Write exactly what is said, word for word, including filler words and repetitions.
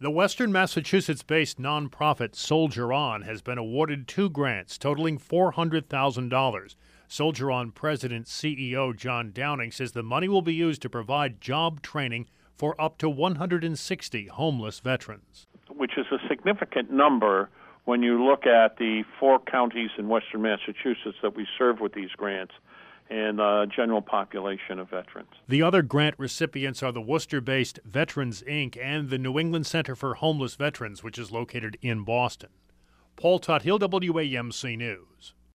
The Western Massachusetts-based nonprofit Soldier On has been awarded two grants totaling four hundred thousand dollars. Soldier On President C E O John Downing says the money will be used to provide job training for up to one hundred sixty homeless veterans. Which is a significant number when you look at the four counties in western Massachusetts that we serve with these grants and the general population of veterans. The other grant recipients are the Worcester-based Veterans, Incorporated and the New England Center for Homeless Veterans, which is located in Boston. Paul Tuthill, W A M C News.